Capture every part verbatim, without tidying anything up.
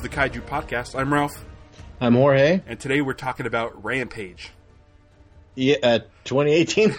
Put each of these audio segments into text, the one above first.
the Kaiju Podcast. I'm Ralph. I'm Jorge. And today we're talking about Rampage. Yeah, uh, twenty eighteen?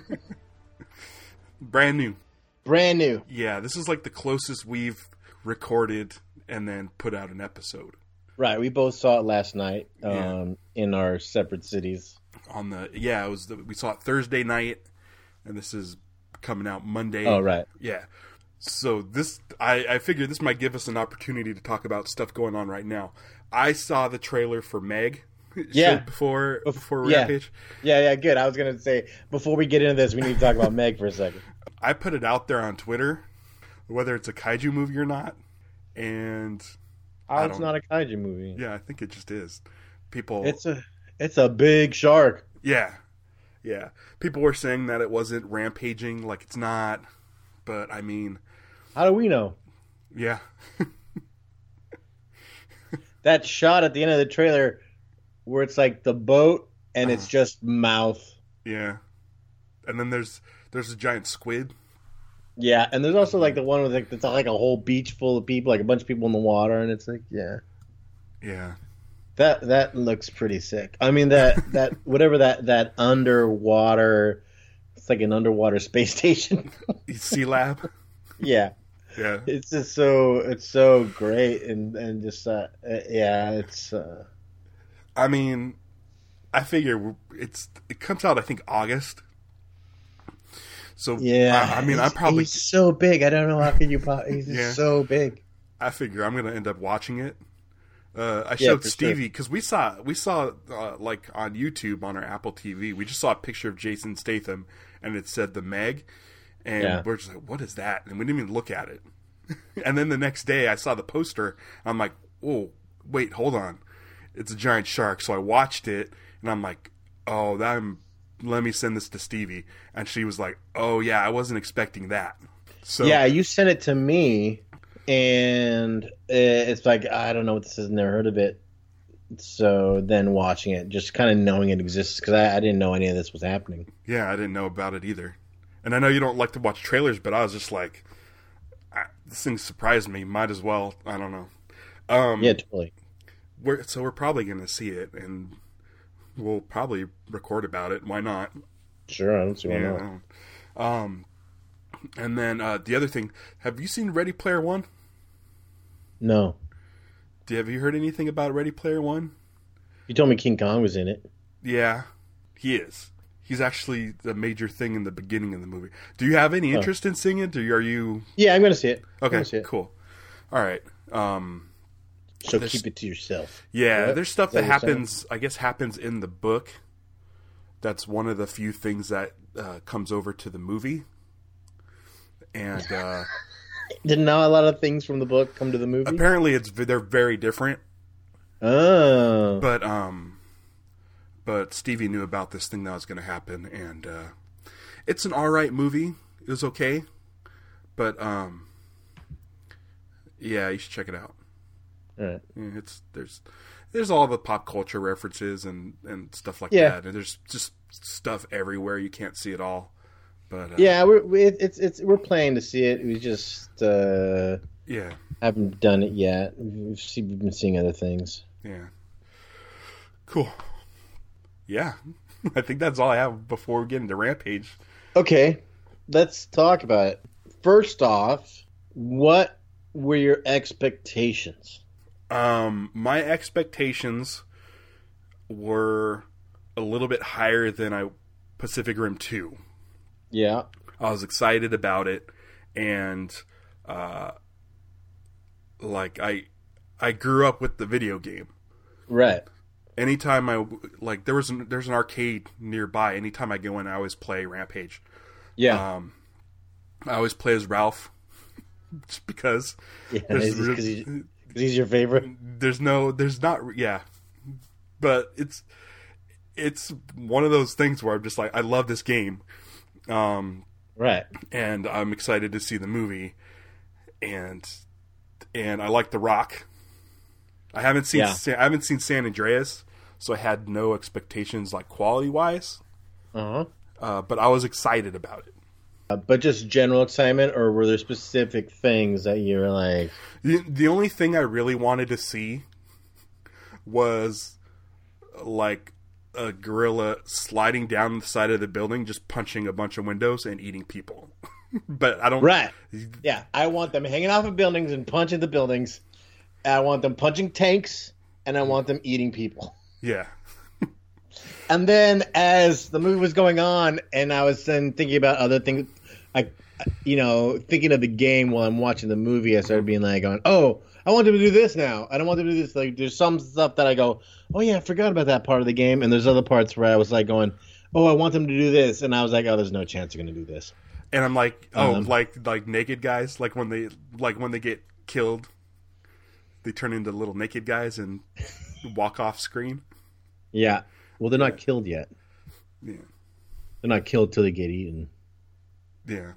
Brand new. Brand new. Yeah, this is like the closest we've recorded and then put out an episode. Right, we both saw it last night um, Yeah. in our separate cities. On the yeah, it was the, we saw it Thursday night, and this is coming out Monday. Oh, right. Yeah. So this, I, I figured this might give us an opportunity to talk about stuff going on right now. I saw the trailer for Meg. Yeah. Before before yeah. Rampage. Yeah, yeah, good. I was going to say, before we get into this, we need to talk about Meg for a second. I put it out there on Twitter, whether it's a kaiju movie or not, and Oh, I it's don't- not a kaiju movie. yeah, I think it just is. People, It's a it's a big shark. yeah, yeah. People were saying that it wasn't rampaging, like it's not, but I mean, How do we know? yeah, That shot at the end of the trailer where it's like the boat and it's just mouth. yeah. And then there's there's a giant squid. Yeah, and there's also like the one with like it's like a whole beach full of people, like a bunch of people in the water, and it's like, yeah. Yeah, That that looks pretty sick. I mean that that whatever that that underwater, it's like an underwater space station. Sea Lab. Yeah, Yeah, it's just so it's so great and and just uh, uh, yeah, it's uh, I mean, I figure it's it comes out I think August. So yeah. I, I mean, I he's, probably he's so big. I don't know how can you. po- He's Yeah. so big. I figure I'm gonna end up watching it. Uh, I Yeah, showed for Stevie because we saw we saw uh, like on YouTube on our Apple T V. We just saw a picture of Jason Statham and it said the Meg, and Yeah. we're just like, "What is that?" And we didn't even look at it. And then the next day, I saw the poster. I'm like, "Oh, wait, hold on, it's a giant shark." So I watched it, and I'm like, "Oh, that." I'm, let me send this to Stevie, and she was like, "Oh yeah, I wasn't expecting that." So Yeah, you sent it to me, and it's like I don't know what this is. Never heard of it. So then watching it, just kind of knowing it exists because I, I didn't know any of this was happening. yeah, I didn't know about it either. And I know you don't like to watch trailers, but I was just like, I, this thing surprised me. Might as well. I don't know. Um, Yeah, totally. we're, so we're probably going to see it, and we'll probably record about it. Why not? Sure, I don't see why Yeah. not. I don't- Um, and then uh, the other thing, have you seen Ready Player One? No, Do have you heard anything about Ready Player One? you told me King Kong was in it. Yeah, he is. He's actually the major thing in the beginning of the movie. Do you have any Oh. interest in seeing it? Or are you Yeah, I'm gonna see it. I'm okay? gonna see it. Cool. All right. Um, So There's- keep it to yourself. yeah, What? there's stuff Is that that what you're happens. I guess happens in the book. That's one of the few things that uh, comes over to the movie. And uh, Didn't know a lot of things from the book come to the movie. apparently, it's they're very different. Oh, But um, but Stevie knew about this thing that was going to happen, and uh, it's an all right movie. It was okay, but um, yeah, you should check it out. all right. Yeah, it's there's there's all the pop culture references and, and stuff like Yeah. that, and there's just stuff everywhere you can't see it all. But uh, Yeah, we're we, it's it's we're planning to see it. We just uh, yeah, haven't done it yet. We've, see, we've been seeing other things. yeah, cool. Yeah, I think that's all I have before we get into Rampage. Okay, let's talk about it. First off, what were your expectations? Um, my expectations were a little bit higher than I Pacific Rim two. Yeah, I was excited about it, and uh, like I, I grew up with the video game. right. Anytime I like, there was an, there's an arcade nearby. Anytime I go in, I always play Rampage. Yeah, Um, I always play as Ralph, just because. yeah, there's, because he's, 'cause he's your favorite. there's no, there's not, yeah, but it's it's one of those things where I'm just like, I love this game. Um, Right. and I'm excited to see the movie, and and I like The Rock. I haven't seen Yeah. Sa- I haven't seen San Andreas, so I had no expectations like quality wise, Uh huh. uh, but I was excited about it. Uh, but just general excitement, or were there specific things that you were like? The, the only thing I really wanted to see was like a gorilla sliding down the side of the building, just punching a bunch of windows and eating people. But I don't. Right. Yeah, I want them hanging off of buildings and punching the buildings. I want them punching tanks, and I want them eating people. Yeah. And then as the movie was going on, and I was then thinking about other things, I, you know, thinking of the game while I'm watching the movie, I started being like, going, "Oh, I want them to do this now. I don't want them to do this." Like, there's some stuff that I go, "Oh yeah, I forgot about that part of the game," and there's other parts where I was like, going, "Oh, I want them to do this," and I was like, "Oh, there's no chance they're going to do this." And I'm like, "Oh, Um, like like naked guys, like when they like when they get killed, they turn into little naked guys and walk off screen." Yeah. Well, they're not killed yet. Yeah. They're not killed till they get eaten. Yeah.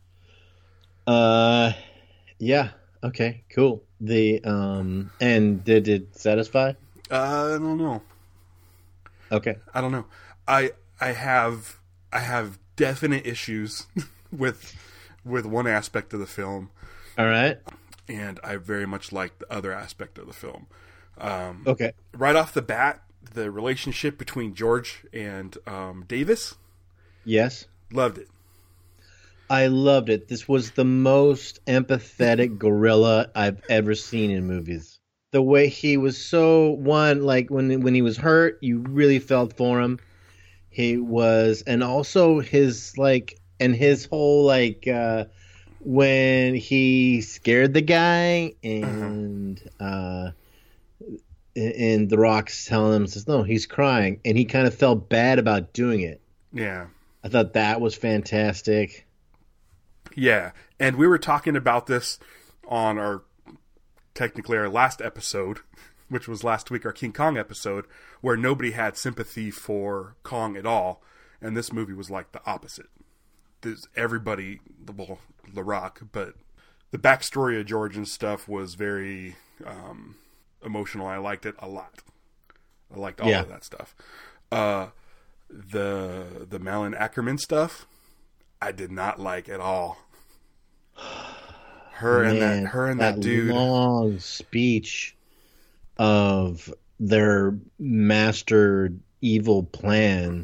Uh, yeah. Okay. Cool. The um, and did it satisfy? Uh, I don't know. Okay. I don't know. I I have I have definite issues with with one aspect of the film, All right. and I very much like the other aspect of the film. Um, Okay. right off the bat, the relationship between George and um, Davis, Yes. loved it. I loved it. This was the most empathetic gorilla I've ever seen in movies. The way he was so one, like when when he was hurt, you really felt for him. He was, and also his like, and his whole like uh, when he scared the guy, and uh, and the Rock's telling him, says no, he's crying, and he kind of felt bad about doing it. Yeah. I thought that was fantastic. Yeah, and we were talking about this on our, technically our last episode, which was last week, our King Kong episode, where nobody had sympathy for Kong at all, and this movie was like the opposite. There's everybody, well, The Rock, but the backstory of George and stuff was very um, emotional. I liked it a lot. I liked all Yeah. of that stuff. Uh, the the Malin Ackerman stuff, I did not like at all. Her and Man, that her and that, dude. long speech of their master evil plan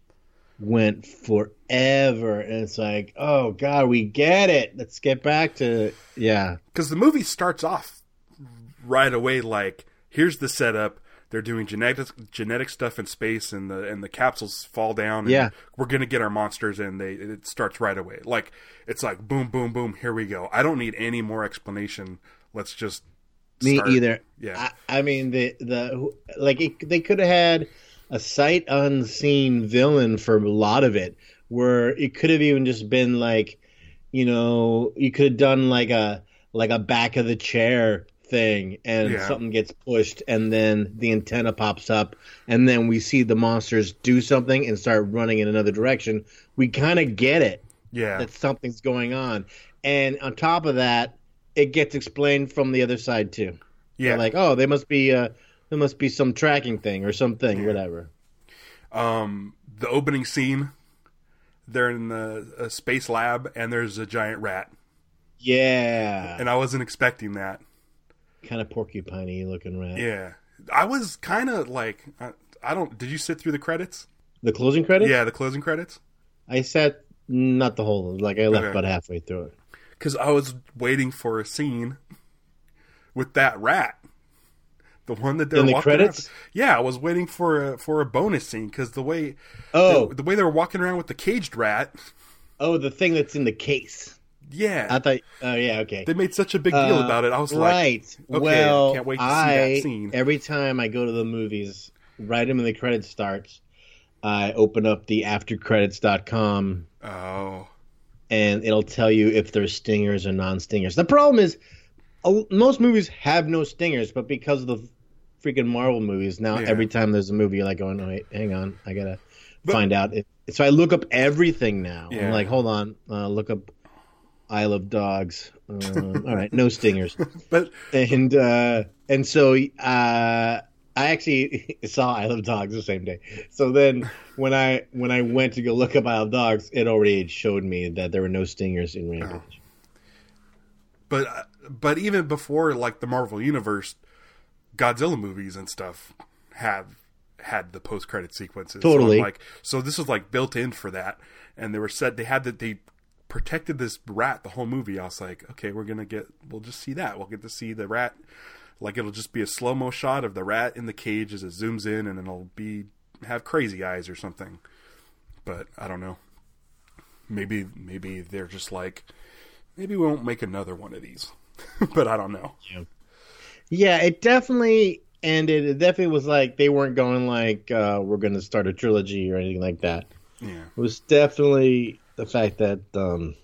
went forever, and it's like, oh god, we get it. Let's get back to yeah. Because the movie starts off right away like, here's the setup. They're doing genetic genetic stuff in space, and the and the capsules fall down. And Yeah. we're gonna get our monsters, and they it starts right away. Like it's like boom, boom, boom. Here we go. I don't need any more explanation. Let's just Me start. either. Yeah, I, I mean the the like it, they could have had a sight unseen villain for a lot of it, where it could have even just been like, you know, you could have done like a like a back of the chair thing, and Yeah. something gets pushed, and then the antenna pops up, and then we see the monsters do something and start running in another direction. We kind of get it yeah, that something's going on, and on top of that, it gets explained from the other side too. yeah. They're like, oh, they must be uh, there must be some tracking thing or something, Yeah. whatever. Um, the opening scene, they're in the a space lab, and there's a giant rat, Yeah, and I wasn't expecting that. kind of porcupine-y looking rat. Yeah, I was kind of like, I, I don't. Did you sit through the credits? The closing credits? Yeah, the closing credits. I sat not the whole, like I left Okay. about halfway through it. Because I was waiting for a scene with that rat, the one that they're In the walking credits? around. Yeah, I was waiting for a for a bonus scene because the way Oh, the, the way they were walking around with the caged rat. oh, the thing that's in the case. Yeah, I thought. Oh, yeah, okay. they made such a big deal Uh, about it. I was like, right. okay, well, I can't wait to see I, that scene. every time I go to the movies, right when the credits starts, I open up the after credits dot com, Oh, and it'll tell you if there's stingers or non-stingers. The problem is, uh, most movies have no stingers, but because of the freaking Marvel movies, now Yeah. every time there's a movie, you're like, going, oh, wait, hang on, I gotta But- find out. It, so I look up everything now. Yeah. I'm like, hold on, uh, look up Isle of Dogs. Um, all right, no stingers. but And uh, and so uh, I actually saw Isle of Dogs the same day. So then when I when I went to go look up Isle of Dogs, it already showed me that there were no stingers in Rampage. Oh. But but even before like the Marvel Universe, Godzilla movies and stuff have had the post credit sequences. Totally. So like so this was like built in for that, and they were said they had that they protected this rat the whole movie. I was like, okay, we're gonna get we'll just see that. We'll get to see the rat. Like it'll just be a slow mo shot of the rat in the cage as it zooms in, and it'll be have crazy eyes or something. But I don't know. Maybe maybe they're just like, maybe we won't make another one of these. But I don't know. Yeah. Yeah, it definitely ended. It definitely was like they weren't going like uh, we're going to start a trilogy or anything like that. Yeah, it was definitely the fact that. Um,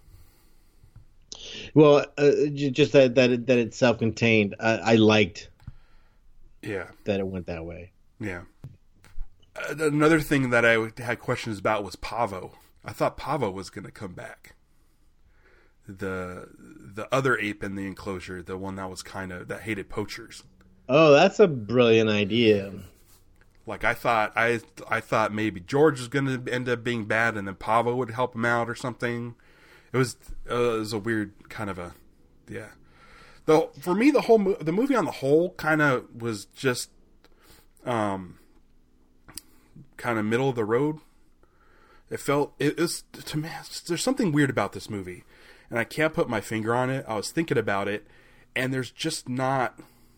Well, uh, just that that it, that it's self-contained. I, I liked, yeah, that it went that way. Yeah. Another thing that I had questions about was Pavo. I thought Pavo was going to come back. The the other ape in the enclosure, the one that was kind of that hated poachers. Oh, that's a brilliant idea. Like I thought, I I thought maybe George was going to end up being bad, and then Pavo would help him out or something. It was uh, it was a weird kind of a, yeah. Though for me, the whole mo- the movie on the whole kind of was just, um, kind of middle of the road. It felt it was to me. There's something weird about this movie, and I can't put my finger on it. I was thinking about it, and there's just not.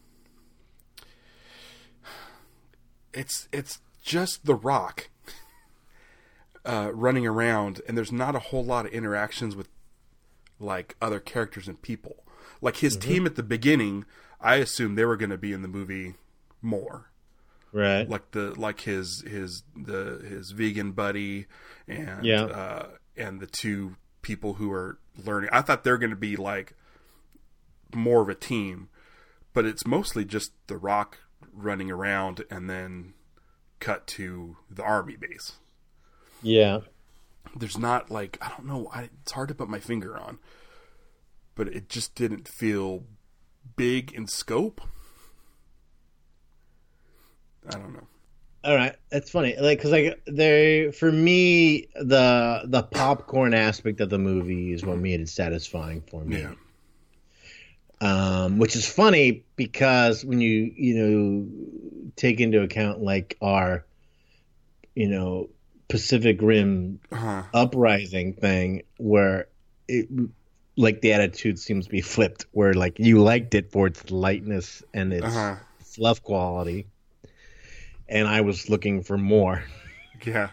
It's it's just The Rock. Uh, running around, and there's not a whole lot of interactions with like other characters and people. Like his mm-hmm. team at the beginning, I assumed they were going to be in the movie more, right? Like the like his his the his vegan buddy and yeah. uh, and the two people who are learning. I thought they're going to be like more of a team, but it's mostly just The Rock running around, and then cut to the army base. Yeah. There's not like, I don't know, I, it's hard to put my finger on, but it just didn't feel big in scope. I don't know. All right, that's funny. Like, cause like they, for me, the the popcorn aspect of the movie is what made it satisfying for me. Yeah. Um, which is funny because when you you know take into account like our, you know. Pacific Rim uh-huh. uprising thing where it like the attitude seems to be flipped where like you liked it for its lightness and its uh-huh. fluff quality and I was looking for more. Yeah.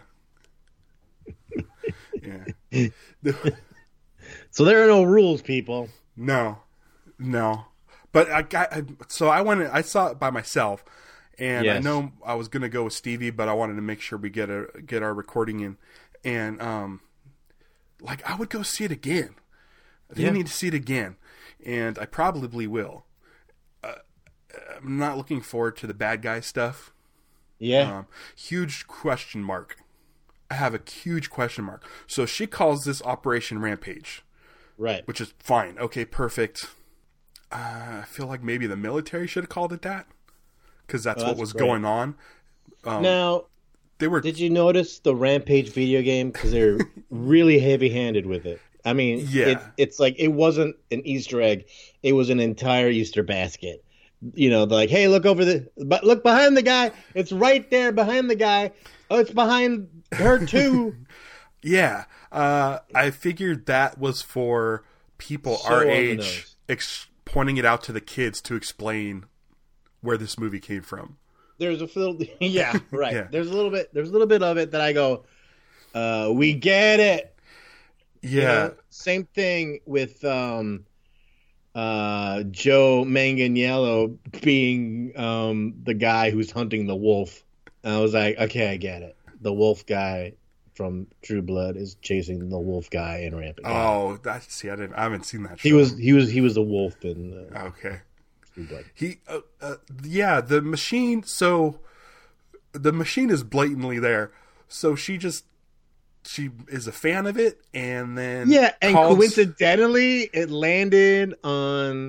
Yeah. So there are no rules, people. No. No. But I got I, so I went I saw it by myself. And yes. I know I was gonna go with Stevie, but I wanted to make sure we get a get our recording in. And um, like I would go see it again. I think yeah. I need to see it again, and I probably will. Uh, I'm not looking forward to the bad guy stuff. Yeah, um, huge question mark. I have a huge question mark. So she calls this Operation Rampage, right? Which is fine. Okay, perfect. Uh, I feel like maybe the military should have called it that. Because that's, oh, that's what was great. Going on. Um, now, they were. Did you notice the Rampage video game? Because they're really heavy-handed with it. I mean, yeah. it, it's like it wasn't an Easter egg; it was an entire Easter basket. You know, like, hey, look over the, but look behind the guy. It's right there behind the guy. Oh, it's behind her too. Yeah, uh, I figured that was for people so our age, ex- pointing it out to the kids to explain where this movie came from. There's a little, yeah, right. Yeah. There's a little bit, there's a little bit of it that I go, uh, we get it. Yeah. You know, same thing with um, uh, Joe Manganiello being um, the guy who's hunting the wolf. And I was like, okay, I get it. The wolf guy from True Blood is chasing the wolf guy in Rampage. Oh, that's see, I didn't, I haven't seen that show. He was, he was, he was the wolf in. Uh, okay. He, uh, uh, yeah, the machine. So the machine is blatantly there. So she just she is a fan of it, and then yeah, and calls... coincidentally, it landed on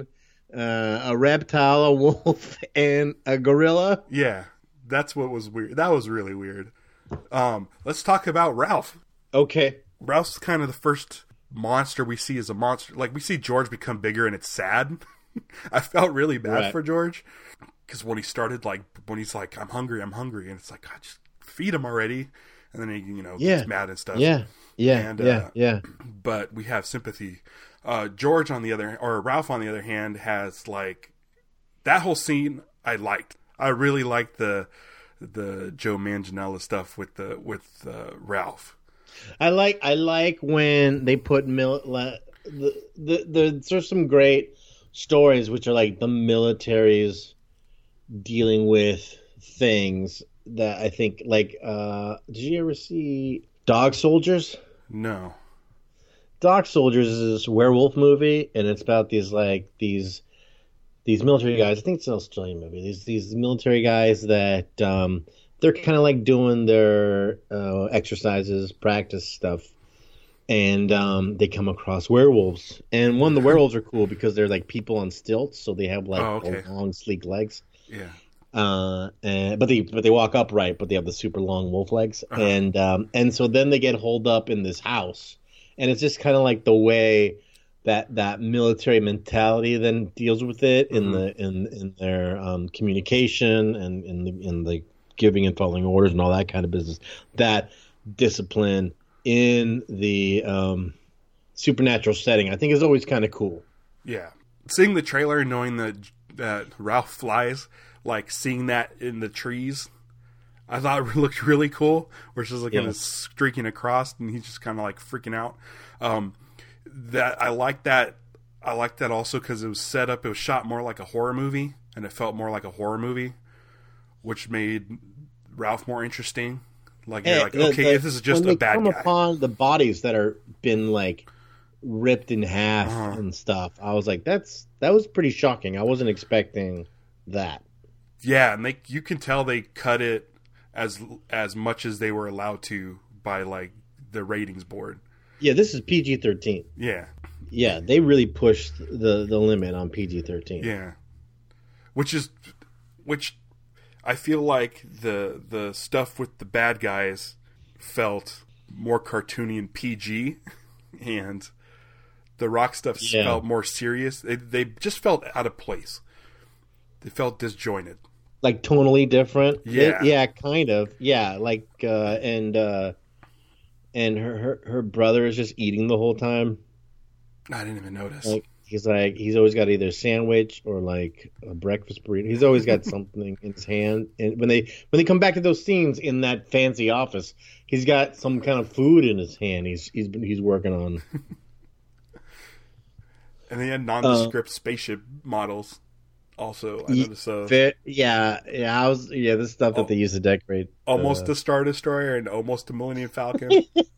uh, a reptile, a wolf, and a gorilla. Yeah, that's what was weird. That was really weird. Um, let's talk about Ralph. Okay. Ralph's kind of the first monster we see as a monster. Like, we see George become bigger, and it's sad. I felt really bad Right. for George. Because when he started, like, when he's like, I'm hungry, I'm hungry. And it's like, God, just feed him already. And then he, you know, Yeah. gets mad and stuff. Yeah. Yeah. And, yeah. uh, yeah. But we have sympathy. Uh, George, on the other, or Ralph, on the other hand, has, like, that whole scene I liked. I really liked the the Joe Manganiello stuff with the with uh, Ralph. I like I like when they put mil- la- the, the the there's some great stories which are like the military's dealing with things that I think like uh did you ever see Dog Soldiers? No. Dog Soldiers is this werewolf movie, and it's about these like these these military guys. I think it's an Australian movie. These these military guys that um, they're kind of like doing their uh, exercises, practice stuff, and um, they come across werewolves. And one of the werewolves are cool because they're like people on stilts, so they have like Oh, okay. long, sleek legs. Yeah. Uh, and, but they but they walk upright, but they have the super long wolf legs, Uh-huh. and um, and so then they get holed up in this house, and it's just kind of like the way that that military mentality then deals with it in Mhm. the in in their um, communication and in the in the giving and following orders and all that kind of business. That discipline in the um, supernatural setting, I think, is always kind of cool. Yeah. Seeing the trailer and knowing that that Ralph flies, like seeing that in the trees, I thought it looked really cool. Where it's just like kind Yeah. of streaking across, and he's just kind of like freaking out. Um, that I like that. I like that also because it was set up. It was shot more like a horror movie, and it felt more like a horror movie, which made Ralph more interesting. Like you're Hey, like, the- okay, the- this is just when a they bad come guy. upon the bodies that are been like ripped in half Uh-huh. and stuff, I was like, that's that was pretty shocking. I wasn't expecting that. Yeah, and they you can tell they cut it as as much as they were allowed to by like the ratings board. Yeah, this is P G thirteen. Yeah, Yeah, they really pushed the the limit on P G thirteen. yeah. Which is which I feel like the the stuff with the bad guys felt more cartoony and P G, and the Rock stuff Yeah. felt more serious. They they just felt out of place. They felt disjointed. Like tonally different. Yeah. It- yeah, kind of. Yeah, like uh and uh and her, her her brother is just eating the whole time. I didn't even notice. Like he's like he's always got either a sandwich or like a breakfast burrito. He's always got something in his hand. And when they when they come back to those scenes in that fancy office, he's got some kind of food in his hand. He's he's been he's working on. And they had nondescript spaceship models. Also, I noticed so Fit, yeah, yeah. I was yeah. This stuff that Oh. they used to decorate. almost uh, a Star Destroyer and almost a Millennium Falcon.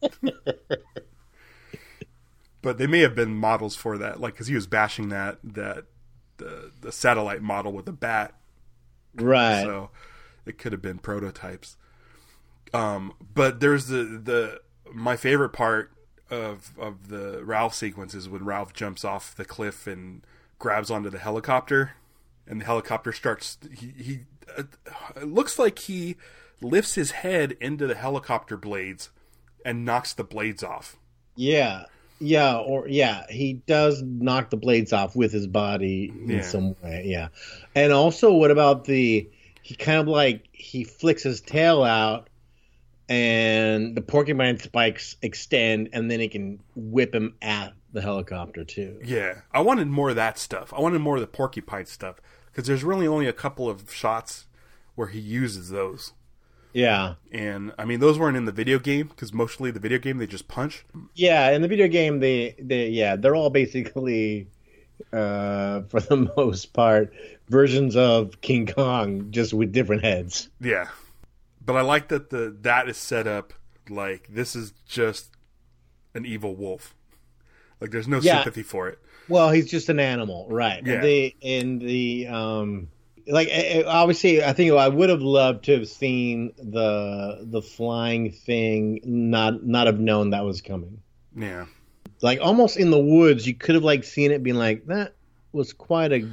But they may have been models for that, like because he was bashing that that the the satellite model with a bat. right. So it could have been prototypes. Um, but there's the the my favorite part of of the Ralph sequence is when Ralph jumps off the cliff and grabs onto the helicopter, and the helicopter starts. He, he uh, it looks like he lifts his head into the helicopter blades and knocks the blades off. Yeah, yeah, or yeah, he does knock the blades off with his body in Yeah. some way. Yeah, and also, what about the? He kind of like he flicks his tail out, and the porcupine spikes extend, and then he can whip him at the helicopter too. Yeah, I wanted more of that stuff. I wanted more of the porcupine stuff because there's really only a couple of shots where he uses those. Yeah, And I mean, those weren't in the video game because mostly the video game they just punch. yeah. In the video game, they they yeah, they're all basically, uh, for the most part, versions of King Kong, just with different heads. Yeah, but I like that the that is set up like this is just an evil wolf. Like there's no Yeah. sympathy for it. Well, he's just an animal, right? Yeah. The in the um, like eh, eh, obviously, I think I would have loved to have seen the the flying thing, not not have known that was coming. Yeah, Like almost in the woods, you could have like seen it, being like, that was quite a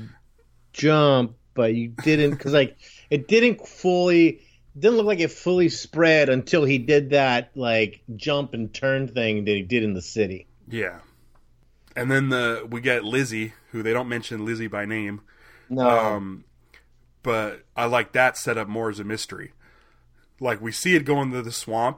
jump, but you didn't because like it didn't fully didn't look like it fully spread until he did that like jump and turn thing that he did in the city. Yeah. And then the we get Lizzie, who they don't mention Lizzie by name. No. Um, but I like that set up more as a mystery. Like we see it go into the swamp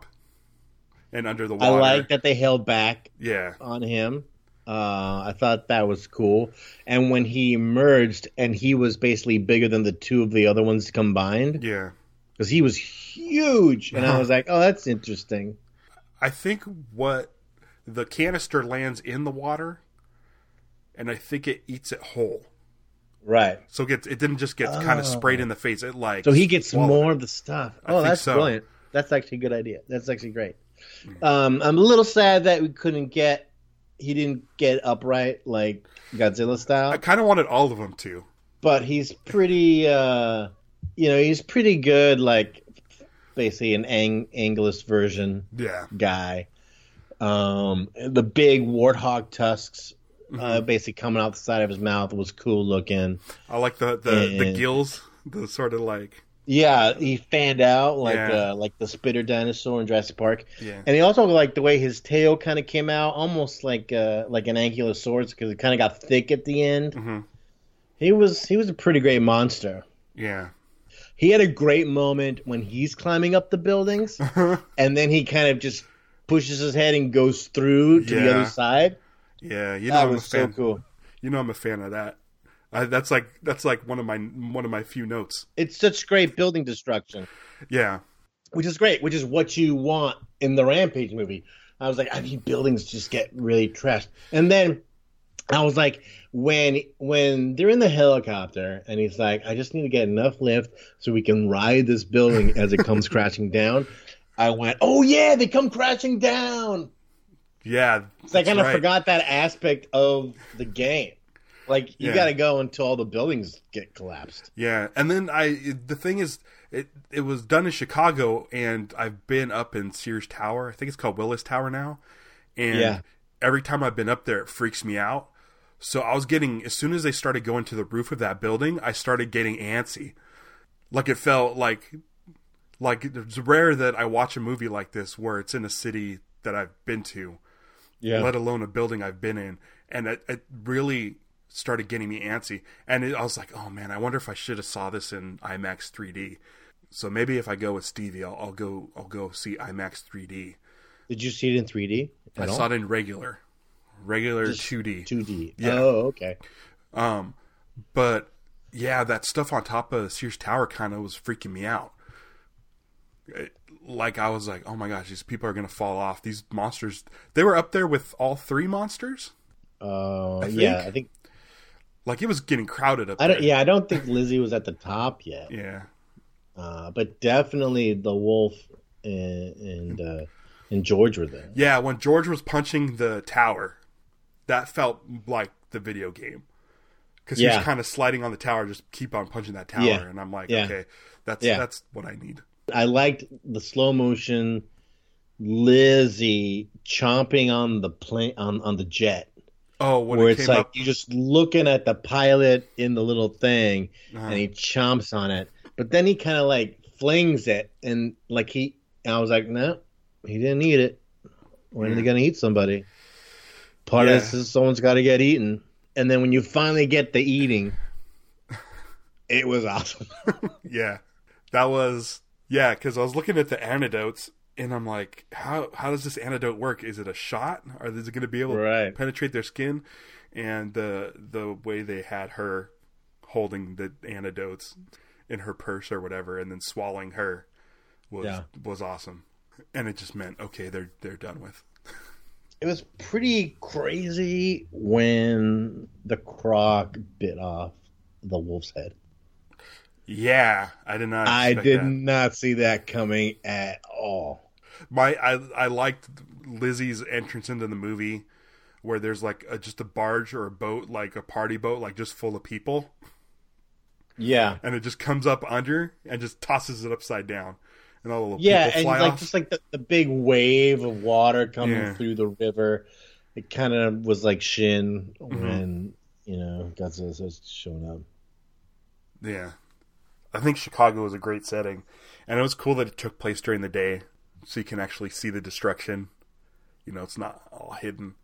and under the water. I like that they held back yeah. on him. Uh, I thought that was cool. And when he emerged and he was basically bigger than the two of the other ones combined. Yeah. Because he was huge. And I was like, oh, that's interesting. I think what the canister lands in the water, and I think it eats it whole. Right. So it, gets, it didn't just get oh. kind of sprayed in the face. It like So he gets more of the stuff. I Oh, that's so. brilliant. That's actually a good idea. That's actually great. Um, I'm a little sad that we couldn't get, he didn't get upright like Godzilla style. I kind of wanted all of them to. But he's pretty, uh, you know, he's pretty good, like basically an ang- Angular version yeah. guy. Um, the big warthog tusks uh, mm-hmm. basically coming out the side of his mouth was cool looking. I like the, the, and, the gills, the sort of like... Yeah, he fanned out like yeah. uh, like the spitter dinosaur in Jurassic Park. Yeah. And he also like the way his tail kind of came out, almost like uh, like an ankylosaurus because it kind of got thick at the end. Mm-hmm. He was he was a pretty great monster. Yeah. He had a great moment when he's climbing up the buildings, and then he kind of just pushes his head and goes through to yeah. the other side. Yeah, you know that I'm was a fan. so cool. You know I'm a fan of that. I, that's like that's like one of my one of my few notes. It's such great building destruction. Yeah, which is great. Which is what you want in the Rampage movie. I was like, I mean, buildings just get really trashed. And then I was like, when when they're in the helicopter, and he's like, I just need to get enough lift so we can ride this building as it comes crashing down. I went, oh yeah, they come crashing down. Yeah, so I kind of right. forgot that aspect of the game. Like, you yeah. got to go until all the buildings get collapsed. Yeah, and then I, the thing is, it it was done in Chicago, and I've been up in Sears Tower. I think it's called Willis Tower now. And yeah. every time I've been up there, it freaks me out. So I was getting, as soon as they started going to the roof of that building, I started getting antsy. Like, it felt like, like it's rare that I watch a movie like this where it's in a city that I've been to, yeah. let alone a building I've been in. And it, it really started getting me antsy, and it, I was like, oh man, I wonder if I should have saw this in IMAX three D. So maybe if I go with Stevie, I'll, I'll go I'll go see IMAX three D. Did you see it in three D? I all? saw it in regular regular Just two D. two D. Yeah. Oh, okay. Um but yeah, that stuff on top of Sears Tower kind of was freaking me out. It, like I was like, oh my gosh, these people are going to fall off. These monsters, they were up there with all three monsters? Uh I yeah, I think like it was getting crowded up I don't, there. Yeah, I don't think Lizzie was at the top yet. Yeah. Uh, but definitely the wolf and and, uh, and George were there. Yeah, when George was punching the tower, that felt like the video game. Because yeah. he was kind of sliding on the tower, just keep on punching that tower. Yeah. And I'm like, yeah. okay, that's yeah. that's what I need. I liked the slow motion Lizzie chomping on the plane on, on the jet. Oh, when where it it's came like up... you're just looking at the pilot in the little thing, uh-huh. and he chomps on it. But then he kind of like flings it, and like he, and I was like, no, he didn't eat it. When yeah. are they gonna eat somebody? Part yeah. of this is someone's got to get eaten. And then when you finally get the eating, it was awesome. yeah, that was yeah. Because I was looking at the antidotes. And I'm like, how how does this antidote work? Is it a shot? Or is it going to be able right. to penetrate their skin? And the the way they had her holding the antidotes in her purse or whatever, and then swallowing her was yeah. was awesome. And it just meant, okay, they're they're done with. It was pretty crazy when the croc bit off the wolf's head. Yeah, I did not. I did that. not see that coming at all. My I I liked Lizzie's entrance into the movie, where there's like a, just a barge or a boat, like a party boat, like just full of people. Yeah, and it just comes up under and just tosses it upside down, and all the little yeah, people and fly like off. just like the, the big wave of water coming yeah. through the river. It kind of was like Shin mm-hmm. when you know, Godzilla's showing up. Yeah. I think Chicago was a great setting. And it was cool that it took place during the day so you can actually see the destruction. You know, it's not all hidden.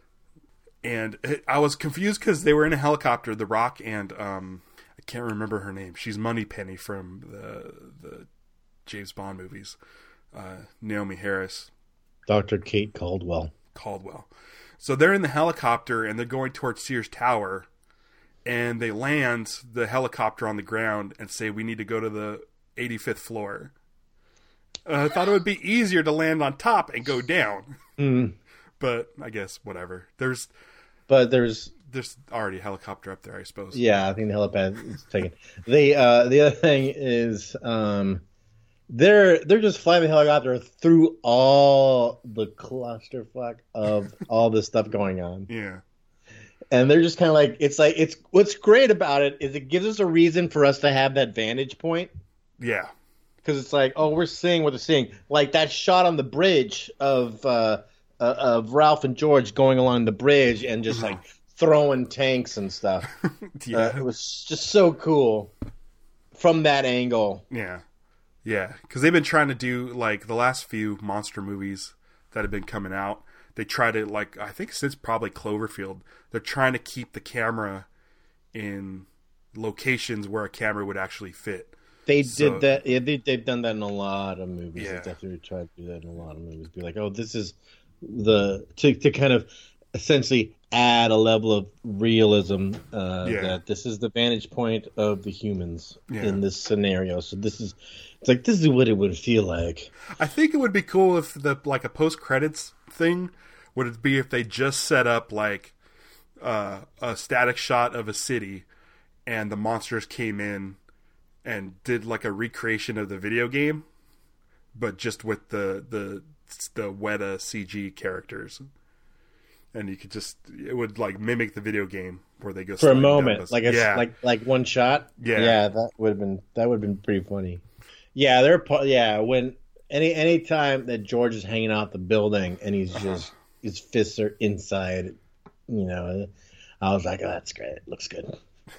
And it, I was confused because they were in a helicopter, The Rock and, um, I can't remember her name. She's Moneypenny from the the James Bond movies. Uh, Naomi Harris. Doctor Kate Caldwell. Caldwell. So they're in the helicopter and they're going towards Sears Tower. And they land the helicopter on the ground and say, we need to go to the eighty-fifth floor. Uh, I thought it would be easier to land on top and go down. Mm. But I guess whatever. There's but there's there's already a helicopter up there, I suppose. Yeah, I think the helipad is taken. The uh, the other thing is um, they're they're just flying the helicopter through all the clusterfuck of all this stuff going on. Yeah. And they're just kind of like, it's like, it's what's great about it is it gives us a reason for us to have that vantage point. Yeah. Because it's like, oh, we're seeing what they're seeing. Like that shot on the bridge of uh, uh, of Ralph and George going along the bridge and just like throwing tanks and stuff. Yeah. Uh, it was just so cool from that angle. Yeah. Yeah. Because they've been trying to do, like, the last few monster movies that have been coming out. They try to, like, I think since probably Cloverfield, they're trying to keep the camera in locations where a camera would actually fit. They so, did that. Yeah, they, they've done that in a lot of movies. Yeah. They definitely tried to do that in a lot of movies. Be like, oh, this is the to to kind of essentially add a level of realism. Uh, yeah. That this is the vantage point of the humans yeah. in this scenario. So this is, it's like this is what it would feel like. I think it would be cool if the like a post credits thing would it be if they just set up like uh, a static shot of a city and the monsters came in and did like a recreation of the video game, but just with the the the Weta C G characters, and you could just it would like mimic the video game where they go for a moment, a, like a, yeah. like like one shot. Yeah, yeah, that would have been that would have been pretty funny. Yeah, they're yeah when any any time that George is hanging out the building and he's just uh-huh. his fists are inside, you know, I was like, oh, that's great, it looks good.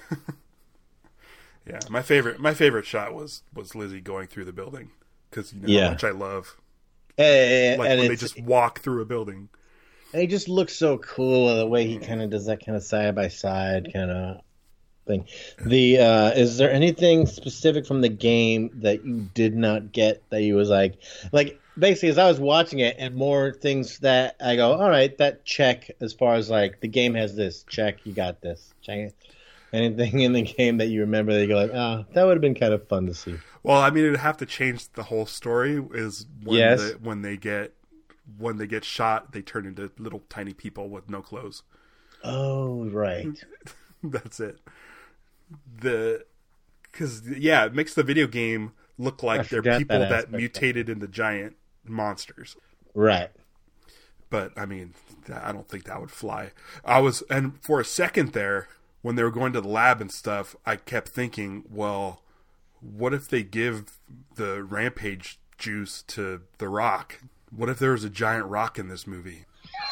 Yeah, my favorite my favorite shot was was Lizzie going through the building because you know yeah. how much I love. And, like and when they just walk through a building. And he just looks so cool the way he kind of does that kind of side by side kind of thing. The uh, is there anything specific from the game that you did not get that you was like like basically as I was watching it and more things that I go, all right, that check as far as like the game has this check, you got this check it. Anything in the game that you remember that you go like, oh, that would have been kind of fun to see. Well, I mean, it would have to change the whole story. Is when yes. the, when they get when they get shot, they turn into little tiny people with no clothes. Oh, right. That's it. The because yeah, it makes the video game look like they're people that, that mutated into giant monsters. Right. But I mean, I don't think that would fly. I was, and for a second there, when they were going to the lab and stuff, I kept thinking, well, what if they give the Rampage juice to The Rock? What if there was a giant rock in this movie?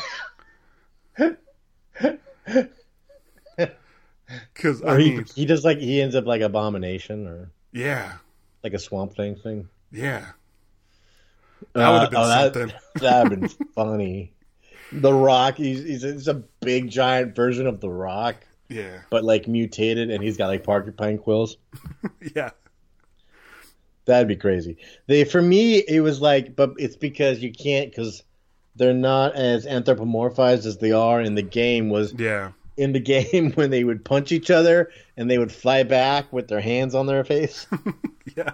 Because I he, mean, he does like he ends up like Abomination or yeah, like a Swamp Thing thing. Yeah, that would have been uh, oh, something. That would have been funny. The Rock, he's, he's he's a big giant version of The Rock. Yeah, but like mutated, and he's got like porcupine quills. Yeah, that'd be crazy. They for me, it was like, but it's because you can't because they're not as anthropomorphized as they are in the game. Was yeah. In the game when they would punch each other and they would fly back with their hands on their face. Yeah.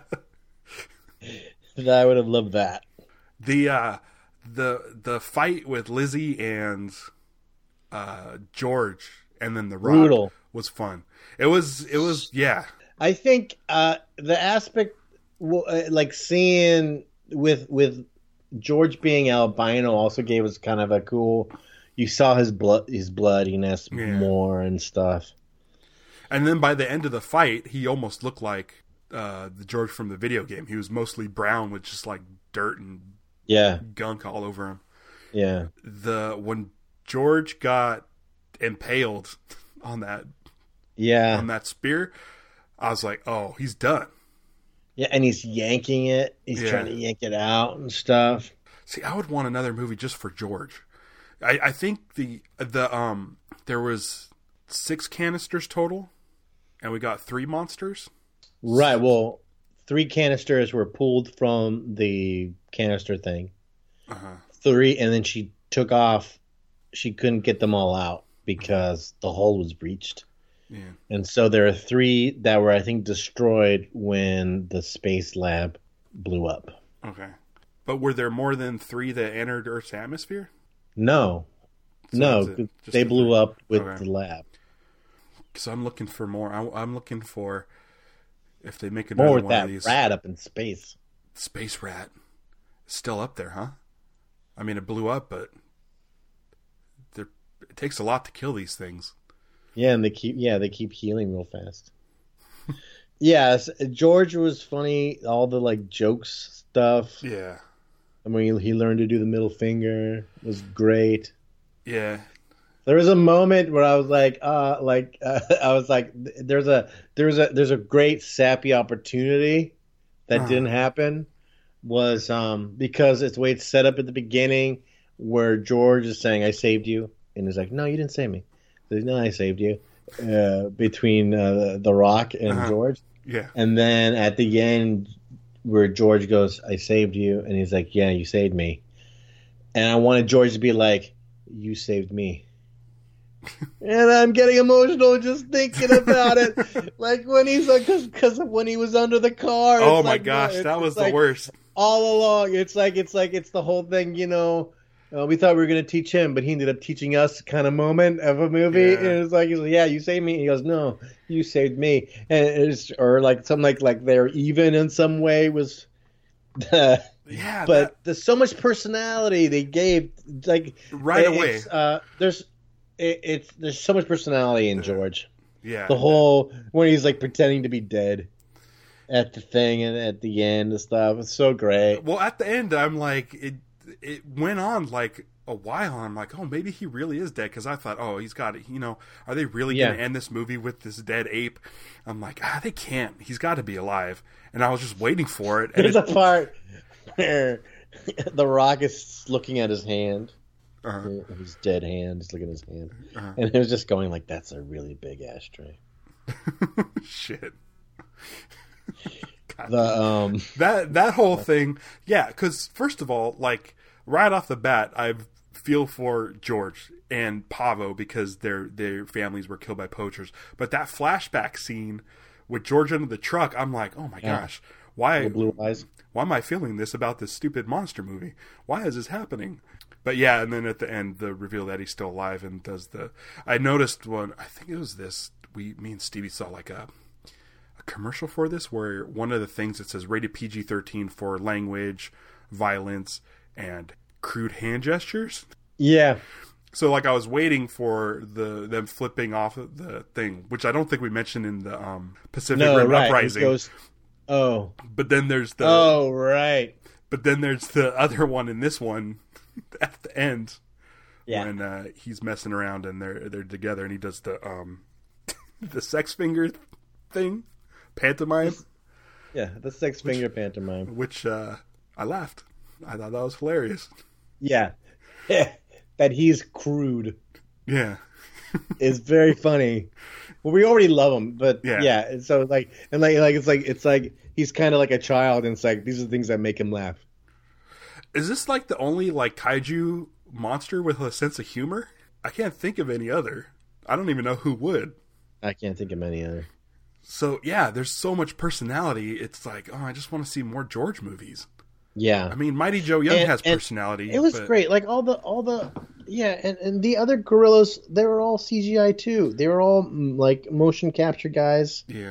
I would have loved that. The uh, the the fight with Lizzie and uh, George and then the Rock Brutal. was fun. It was it was yeah. I think uh, the aspect like seeing with with George being albino also gave us kind of a cool. You saw his blood, his bloodiness yeah. more and stuff. And then by the end of the fight, he almost looked like uh, the George from the video game. He was mostly brown with just like dirt and yeah. gunk all over him. Yeah. The when George got impaled on that Yeah. on that spear, I was like, oh, he's done. Yeah, and he's yanking it. He's Yeah. trying to yank it out and stuff. See, I would want another movie just for George. I, I think the the um there was six canisters total, and we got three monsters. Right. Well, three canisters were pulled from the canister thing. Uh-huh. Three, and then she took off. She couldn't get them all out because the hole was breached. Yeah. And so there are three that were, I think, destroyed when the space lab blew up. Okay. But were there more than three that entered Earth's atmosphere? No. So no, that's it, just they the blew three. up with Okay. the lab. Because I'm looking for more. I, I'm looking for if they make another More with one that of these. rat up in space. Space rat. It's still up there, huh? I mean, it blew up, but there, it takes a lot to kill these things. Yeah, and they keep yeah they keep healing real fast. Yes, George was funny. All the like jokes stuff. Yeah. I mean, he learned to do the middle finger. It was great. Yeah. There was a moment where I was like, uh, like uh, I was like, there's a there's a there's a great sappy opportunity that Uh-huh. didn't happen. Was um because it's the way it's set up at the beginning, where George is saying, "I saved you," and he's like, "No, you didn't save me." He's, "No, I saved you." Uh, between uh, the Rock and Uh-huh. George, Yeah. and then at the end, where George goes, "I saved you," and he's like, "Yeah, you saved me," and I wanted George to be like, "You saved me." And I'm getting emotional just thinking about it. Like when he's like, because when he was under the car. Oh it's my like, gosh, no, it's- that was it's the like, worst. all along. It's like it's like it's the whole thing, you know. Uh, we thought we were going to teach him, but he ended up teaching us kind of moment of a movie. Yeah. And it's like, he's like, yeah, you saved me. He goes, no, you saved me. And it's, or like something like, like they're even in some way was, Yeah. but that- there's so much personality they gave. Like right it- away. it's, uh, there's, it, it's, there's so much personality in George. Yeah. The whole, when he's like pretending to be dead at the thing and at the end and stuff. It's so great. Well, at the end, I'm like, it it went on like a while. I'm like, oh, maybe he really is dead. Because I thought, oh, he's got it. You know, are they really Yeah. going to end this movie with this dead ape? I'm like, ah, they can't. He's got to be alive. And I was just waiting for it. And There's it a part where the Rock is looking at his hand, uh, his dead hand. He's looking at his hand, Uh-huh. and it was just going like, "That's a really big ashtray." shit. God. The um, That that whole thing, yeah. Because first of all, like right off the bat, I feel for George and Pavo because their their families were killed by poachers. But that flashback scene with George under the truck, I'm like, oh my Yeah. gosh, why the blue eyes. why am I feeling this about this stupid monster movie? Why is this happening? But yeah, and then at the end, the reveal that he's still alive and does the. I noticed one. I think it was this. We, me and Stevie saw like a a commercial for this where one of the things it says rated P G thirteen for language, violence, and crude hand gestures. Yeah, So like I was waiting for the them flipping off of the thing, which I don't think we mentioned in the um, Pacific no, Rim right. He Uprising. goes, oh, But then there's the. oh, right. But then there's the other one in this one at the end Yeah, when uh, he's messing around and they're they're together and he does the um the sex finger thing pantomime, yeah. The six finger pantomime. which uh, I laughed. I thought that was hilarious. Yeah, that he's crude Yeah, is very funny. Well, we already love him, but Yeah. yeah. and so like and like like it's like it's like he's kind of like a child, and it's like these are the things that make him laugh. is this like the only like kaiju monster with a sense of humor? I can't think of any other. I don't even know who would. I can't think of any other. So yeah, there's so much personality. It's like, oh, I just want to see more George movies. Yeah, I mean, Mighty Joe Young And- has and personality. it was but- great. Like all the all the yeah, and, and the other gorillas, they were all C G I too. They were all mm, like motion capture guys, Yeah,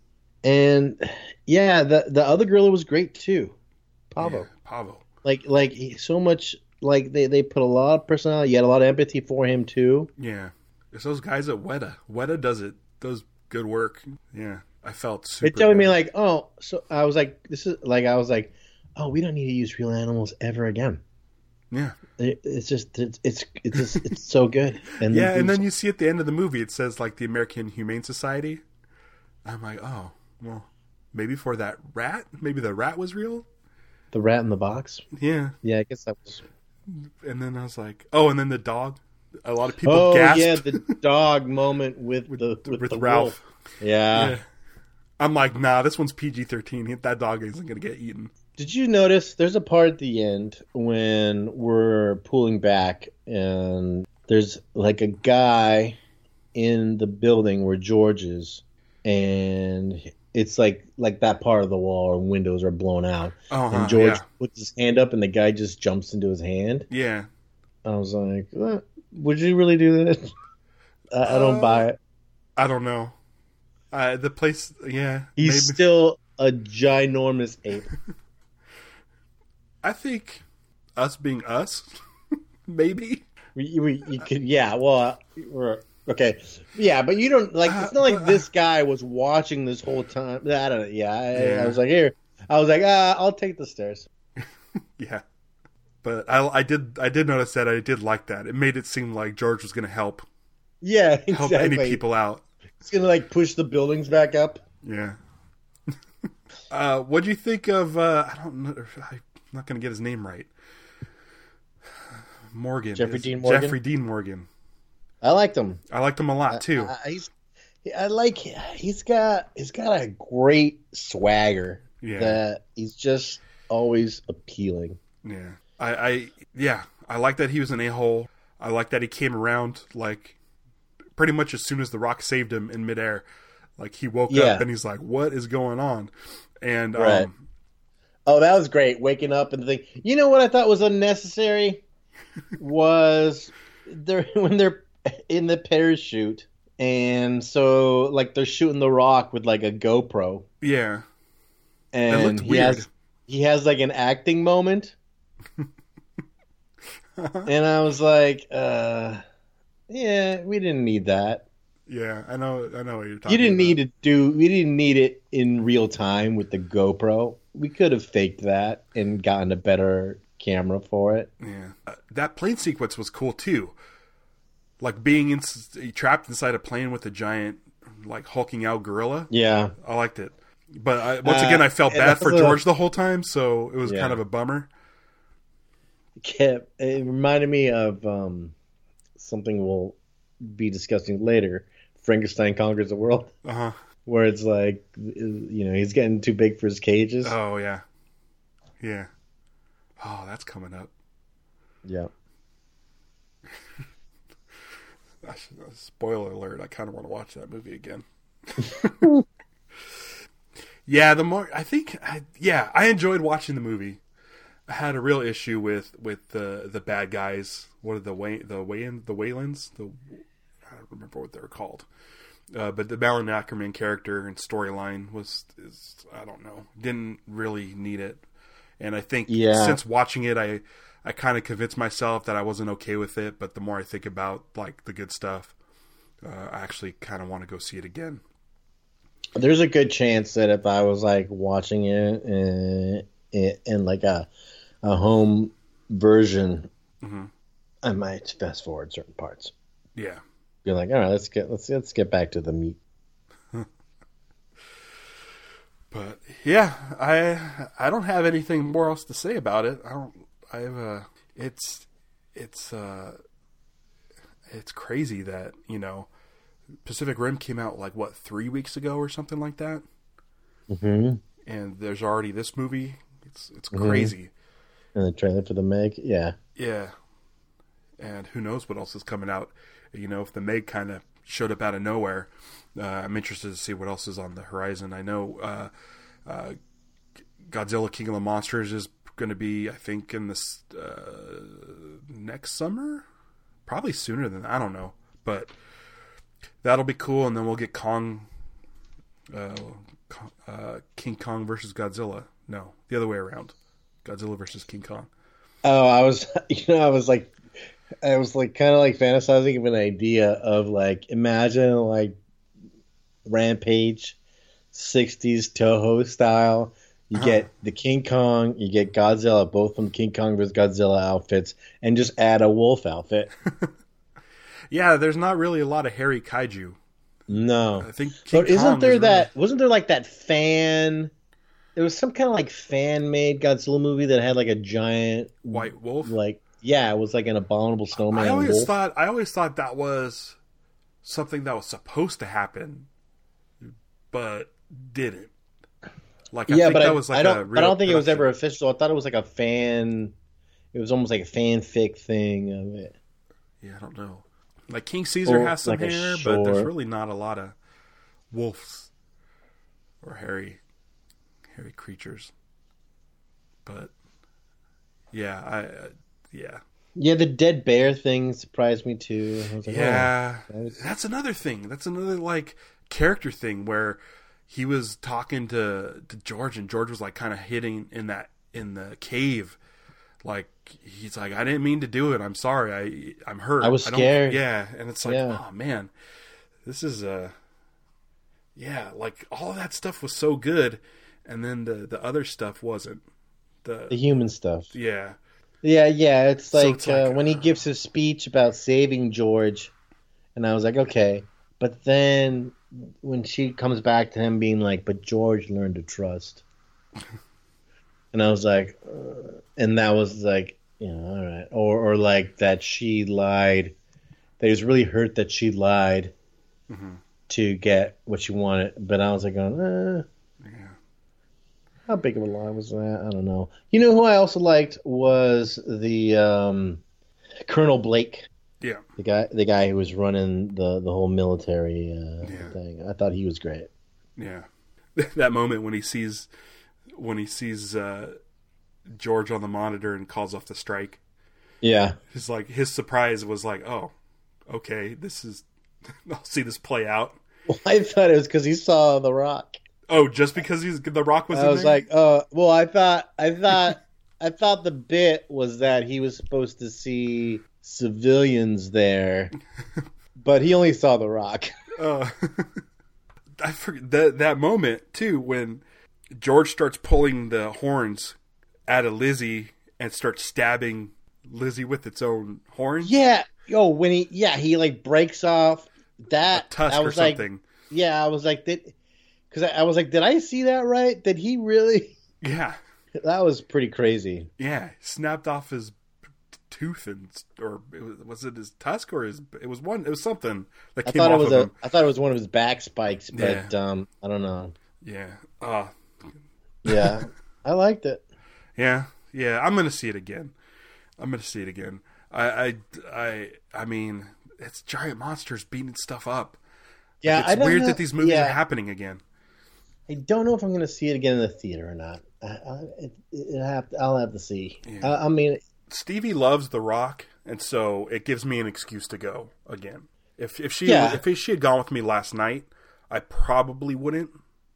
and yeah, the the other gorilla was great too, Pavo. yeah, Pavo. Like like he- so much. Like they, they put a lot of personality. You had a lot of empathy for him too. Yeah, it's those guys at Weta. Weta does it. Does good work. Yeah, I felt super. They telling me bad. like, oh, so I was like, this is like I was like, oh, we don't need to use real animals ever again. Yeah. It, it's just it's it's it's, just, it's so good. And Yeah, then and then you see at the end of the movie, it says like the American Humane Society. I'm like, oh, well, maybe for that rat, maybe the rat was real. the rat in the box. Yeah. Yeah, I guess that was. And then I was like, oh, and then the dog. A lot of people Oh gasped. yeah, the dog moment with, with, the with, with the Ralph. wolf. Yeah. Yeah. I'm like, nah, this one's P G thirteen. That dog isn't going to get eaten. Did you notice there's a part at the end when we're pulling back and there's like a guy in the building where George is, and it's like like that part of the wall and windows are blown out. Uh-huh, and George yeah. puts his hand up and the guy just jumps into his hand. Yeah. I was like, "What? Would you really do that? I, I don't Uh, buy it. I don't know. Uh, the place, yeah. He's maybe. still a ginormous ape. I think us being us, maybe. We, we, you could, yeah. Well, we're okay. Yeah, but you don't like. It's not Uh, like but, this guy was watching this whole time. I don't know. Yeah, I, Yeah. I was like, here. I was like, ah, I'll take the stairs. Yeah. But I, I did I did notice that. I did like that. It made it seem like George was going to help Yeah, exactly. help any people out. He's gonna like push the buildings back up. Yeah. uh, what do you think of? Uh, I don't know. I'm not going to get his name right. Morgan. Jeffrey Is- Dean Morgan? Jeffrey Dean Morgan. I liked him. I liked him a lot too. I, I, he's, I like. He's got. He's got a great swagger. Yeah. That he's just always appealing. Yeah. I, I yeah. I like that he was an a-hole. I like that he came around like pretty much as soon as the Rock saved him in midair. Like he woke Yeah. up and he's like, "What is going on?" And Right. um, Oh, that was great. Waking up and think. You know what I thought was unnecessary was they're when they're in the parachute, and so like they're shooting the Rock with like a GoPro, yeah, and looked he weird. has he has like an acting moment, and I was like, uh, yeah, we didn't need that. yeah. I know. I know what you're talking. You didn't about. need to do. We didn't need it in real time with the GoPro. We could have faked that and gotten a better camera for it. Yeah, uh, that plane sequence was cool too. Like being in, trapped inside a plane with a giant, like hulking out gorilla. Yeah, I liked it, but I, once Uh, again, I felt and bad for also- George the whole time, so it was Yeah. kind of a bummer. kept, it reminded me of um, something we'll be discussing later. Frankenstein Conquers the World, Uh huh. where it's like, you know, he's getting too big for his cages. Oh yeah, yeah. Oh, that's coming up. Yeah. I should- uh, Spoiler alert! I kind of want to watch that movie again. Yeah, the more I think, I, yeah, I enjoyed watching the movie. I had a real issue with with the the bad guys. What are the way the way the Waylands? The I don't remember what they were called. Uh, but the Baron Ackerman character and storyline was is I don't know, didn't really need it. And I think Yeah. since watching it, I I kind of convinced myself that I wasn't okay with it. But the more I think about like the good stuff, uh, I actually kind of want to go see it again. There's a good chance that if I was like watching it in, in, in like a a home version, Mhm. I might fast forward certain parts. Yeah. Be like, all right, let's get let's let's get back to the meat. But yeah, I I don't have anything more else to say about it. I don't. I have a. It's it's uh it's crazy that you know Pacific Rim came out like what three weeks ago or something like that, Mm-hmm. and there's already this movie. It's it's Mhm. crazy. And the trailer for the Meg, yeah. Yeah, and who knows what else is coming out? You know, if the Meg kind of showed up out of nowhere, uh, I'm interested to see what else is on the horizon. I know uh, uh, Godzilla King of the Monsters is going to be, I think, in this uh, next summer, probably sooner than I don't know, but that'll be cool. And then we'll get Kong, uh, Kong- uh, King Kong versus Godzilla. No, the other way around, Godzilla versus King Kong. Oh, I was, you know, I was like, I was like kind of like fantasizing of an idea of like, imagine like Rampage, sixties Toho style, You Huh. get the King Kong, you get Godzilla, both from King Kong versus Godzilla outfits, and just add a wolf outfit. Yeah, there's not really a lot of hairy kaiju. No, I think King but isn't Kong there is that? Wasn't there like that fan? There was some kind of like fan made Godzilla movie that had like a giant really White Wolf. like yeah, it was like an abominable snowman. I always wolf. thought I always thought that was something that was supposed to happen, but didn't. Like I yeah, think but that I, was like I a don't. real I don't think it was production. ever official. I thought it was like a fan. It was almost like a fanfic thing of it. Yeah, I don't know. Like King Caesar Or has some like a hair, but there's short- really not a lot of wolves or hairy, hairy creatures. But yeah, I uh, yeah Yeah, the dead bear thing surprised me too. I was like, yeah. oh, that was- That's another thing. That's another like character thing where he was talking to to George, and George was like kind of hitting in that in the cave. Like he's like, I didn't mean to do it. I'm sorry. I I'm hurt. I was don't-" scared. Yeah, and it's like, Yeah. oh man, this is uh yeah, like all of that stuff was so good, and then the the other stuff wasn't. the The human stuff. yeah, Yeah, yeah. It's So like, it's like, uh, when he uh, gives his speech about saving George, and I was like, okay. But then when she comes back to him being like, but George learned to trust. And I was like, uh, and that was like, you know, all right. Or, or like that she lied. That he was really hurt that she lied Mhm. to get what she wanted. But I was like, going, eh, yeah. how big of a lie was that? I don't know. You know who I also liked was the um, Colonel Blake. Yeah. The guy, the guy who was running the, the whole military uh, Yeah. thing. I thought he was great. Yeah, that moment when he sees when he sees uh, George on the monitor and calls off the strike. Yeah, His like his surprise was like, oh, okay, this is I'll see this play out. well, I thought it was because he saw The Rock. Oh, just because he's the Rock was. I in was there? like, oh, well, I thought, I thought, I thought the bit was that he was supposed to see civilians there, but he only saw The Rock. Uh, I forget that that moment too when George starts pulling the horns out of Lizzie and starts stabbing Lizzie with its own horns. Yeah, yo, when he, yeah, he like breaks off that. Tusk I or was like, something. yeah, I was like, that, because I, I was like, did I see that right? Did he really? Yeah, That was pretty crazy. yeah. Snapped off his tooth and or it was, was it his tusk or his? It was one. It was something that I came thought off it was of a, him. I thought it was one of his back spikes, but Yeah. um, I don't know. Yeah. Uh, Yeah, I liked it. yeah. Yeah. I'm gonna see it again. I'm gonna see it again. I I I, I mean, it's giant monsters beating stuff up. Yeah, It's I don't weird know- that these movies yeah, are happening again. I don't know if I'm going to see it again in the theater or not. I, I, it, it have to, I'll have to see. Yeah. I, I mean, Stevie loves The Rock, and so it gives me an excuse to go again. If if she Yeah. if she had gone with me last night, I probably wouldn't.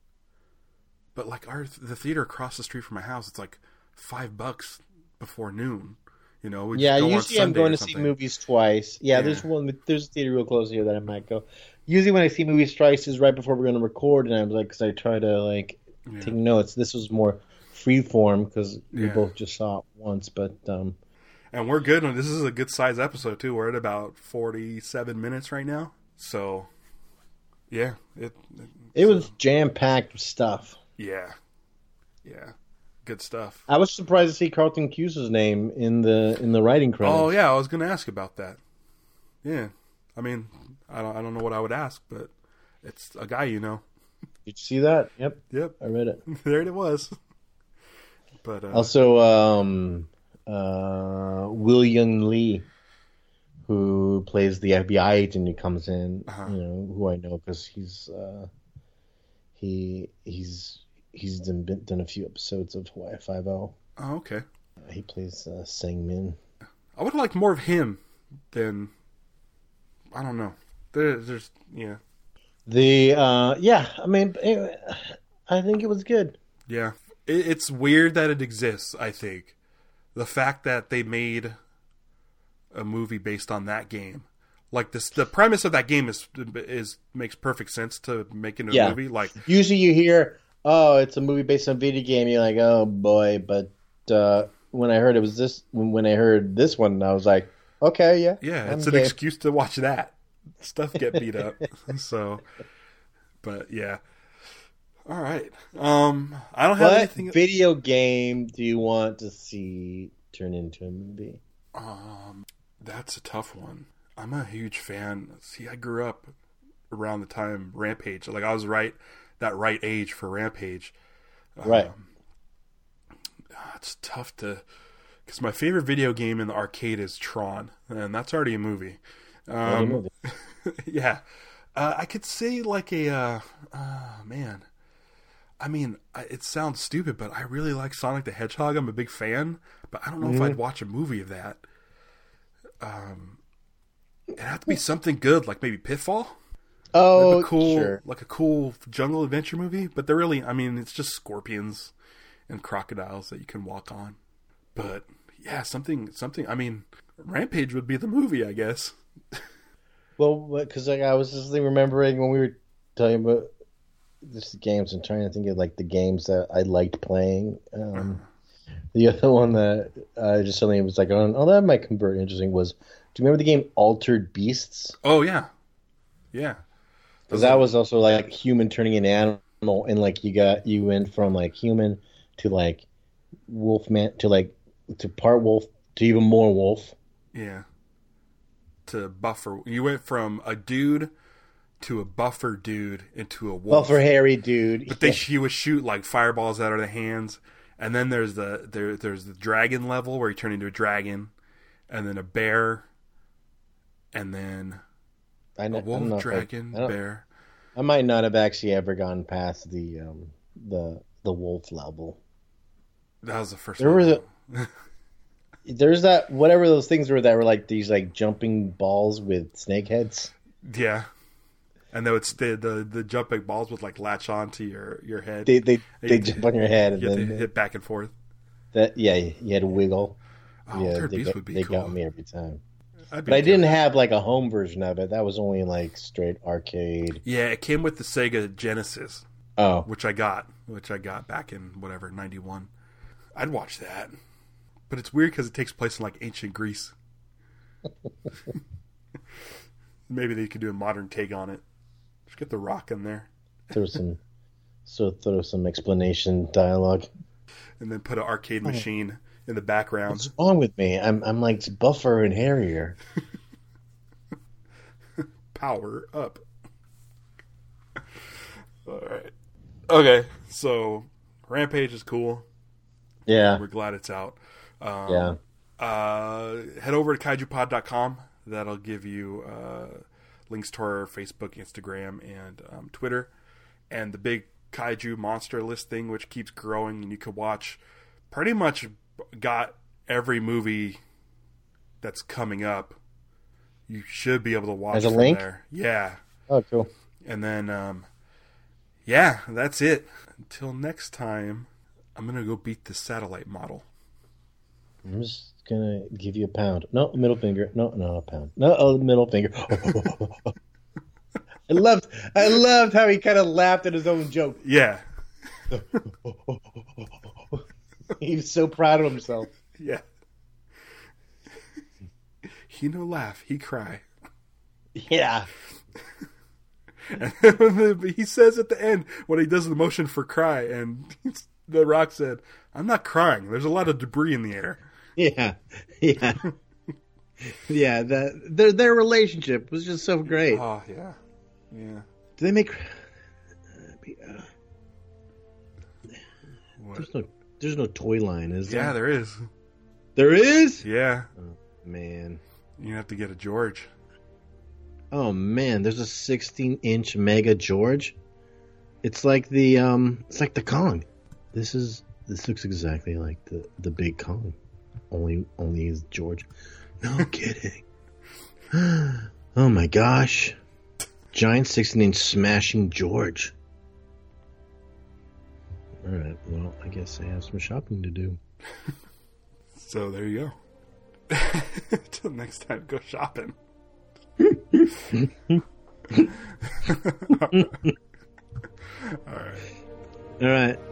But like our the theater across the street from my house, it's like five bucks before noon. You know, we just yeah. go on Usually, I'm Sunday going or to see something. movies twice. Yeah, Yeah. there's one. There's a theater real close here that I might go. Usually, when I see movies twice, is right before we're going to record, and I'm like, because I try to like Yeah. take notes. This was more free form because we Yeah. both just saw it once, but um, And we're good. This is a good size episode too. We're at about forty-seven minutes right now. So, yeah, it, it it was jam packed with stuff. yeah, yeah, good stuff. I was surprised to see Carlton Cuse's name in the in the writing credits. Oh yeah, I was going to ask about that. Yeah, I mean, I don't, I don't know what I would ask, but it's a guy you know. Did you see that? Yep, Yep, I read it. there it was. But uh, Also, um, uh, William Lee, who plays the F B I agent who comes in, Uh-huh. you know, who I know because he's uh, he he's he's done, been, done a few episodes of Hawaii Five O. oh, okay, He plays uh, Sang Min. I would like more of him than I don't know. There, there's yeah, The uh, yeah, I mean, it, I think it was good. yeah. It, it's weird that it exists. I think the fact that they made a movie based on that game, like this, the premise of that game is is makes perfect sense to make into a Yeah. movie. Like, Usually, you hear oh, it's a movie based on a video game. You're like, oh boy. But uh, when I heard it was this, when, when I heard this one, I was like, okay, yeah, Yeah, I'm it's an game. excuse to watch that. Stuff get beat up. So, but yeah. All right. Um, I don't have What anything. video game do you want to see turn into a movie? Um, that's a tough one. I'm a huge fan. See, I grew up around the time Rampage. Like I was right, that right age for Rampage. Right. Um, it's tough to, because my favorite video game in the arcade is Tron, and that's already a movie. Um, movie. yeah, uh, I could say like a, uh, uh, man. I mean, it sounds stupid, but I really like Sonic the Hedgehog. I'm a big fan, but I don't know mm-hmm. if I'd watch a movie of that. Um, it'd have to be something good, like maybe Pitfall. Oh, like a cool, sure. like a cool jungle adventure movie. But they're really, I mean, it's just scorpions and crocodiles that you can walk on. But yeah, something, something. I mean, Rampage would be the movie, I guess. Well, because like I was just remembering when we were talking about this games and trying to think of like the games that I liked playing. Um, uh, the other one that I just suddenly was like, oh, oh, that might convert interesting was, do you remember the game Altered Beasts? Oh yeah, yeah. Because that was also like human turning into animal, and like you got you went from like human to like wolf man to like to part wolf to even more wolf. Yeah. To buffer, you went from a dude to a buffer dude into a wolf. Buffer hairy dude. But they she would shoot like fireballs out of the hands, and then there's the there there's the dragon level where you turn into a dragon, and then a bear, and then I know, a wolf, I don't know dragon, I, I bear. I might not have actually ever gone past the um, the the wolf level. That was the first. There one. was a, there's that whatever those things were that were like these like jumping balls with snake heads. Yeah. And they would stay, the the jumping balls would like latch onto your, your head. They they they you, jump on your head and you then hit back and forth. That yeah, you had to wiggle. Oh, yeah, Altered they, Beast got, would be they cool. got me every time. I'd But I down. didn't have like a home version of it. That was only like straight arcade. Yeah, it came with the Sega Genesis. Oh, which I got, which I got back in whatever ninety-one. I'd watch that, but it's weird because it takes place in like ancient Greece. Maybe they could do a modern take on it. Just get the Rock in there. Throw some, so throw some explanation dialogue, and then put an arcade machine in the background. What's wrong with me? I'm I'm like buffer and hairier. Power up. All right. Okay, so Rampage is cool. Yeah, we're glad it's out. Um, yeah. Uh, head over to kaiju pod dot com. That'll give you uh, links to our Facebook, Instagram, and um, Twitter, and the big kaiju monster list thing, which keeps growing, and you could watch. Pretty much got every movie that's coming up. You should be able to watch As a from link? there. Yeah. Oh, cool. And then, um, yeah, that's it. Until next time, I'm going to go beat the satellite model. I'm just gonna give you a pound. No, middle finger. No, no, a pound. No, oh, middle finger. I loved, I loved how he kind of laughed at his own joke. Yeah. He was so proud of himself. Yeah. He no laugh, he cry. Yeah. And he says at the end when he does the motion for cry, and The Rock said, "I'm not crying. There's a lot of debris in the air." Yeah, yeah, yeah. That their their relationship was just so great. Oh yeah, yeah. Do they make? Uh, there's no, there's no toy line, is there? Yeah, there is. There is. Yeah. Oh, man, you have to get a George. Oh man, there's a sixteen inch Mega George. It's like the um, it's like the Kong. This is this looks exactly like the the big Kong. Only, only is George. No kidding. Oh my gosh. Giant sixteen inch smashing George. Alright, well, I guess I have some shopping to do. So there you go. Till next time, go shopping. All right. All right.